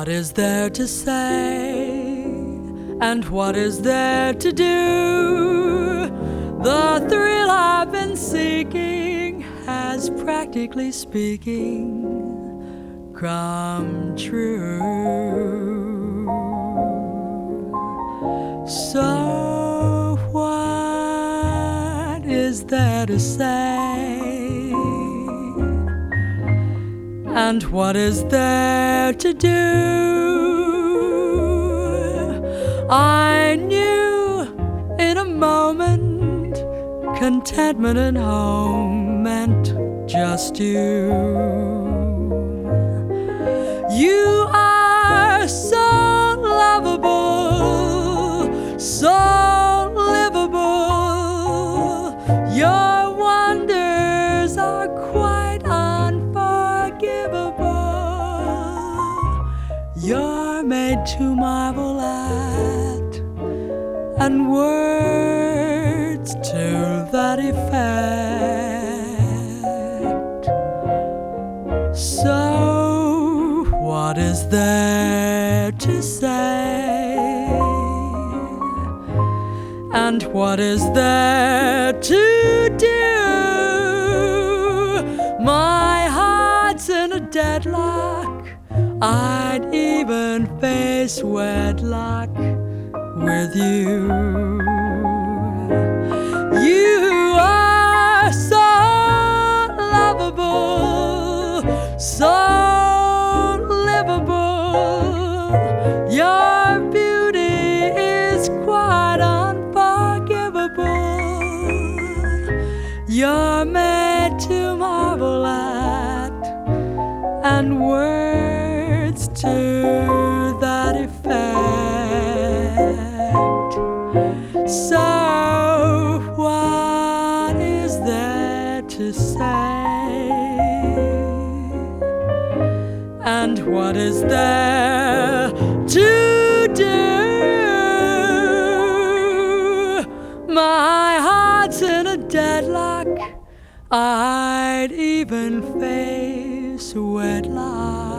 is there to say, and what is there to do? The thrill I've been seeking has, practically speaking, come true. So what is there to say, and what is there to do? I knew in a moment contentment and home meant just you. You are so lovable, so livable. Your wonders are quite unforgivable. You're made to marvel at, and words to that effect. So what is there to say, and what is there to do? My heart's in a deadlock. I'd even face wedlock with you. You are so lovable, so livable. Your beauty is quite unforgivable. You're made to marvel at, and words to that effect. So what is there to say, and what is there to do? My heart's in a deadlock. I'd even face wedlock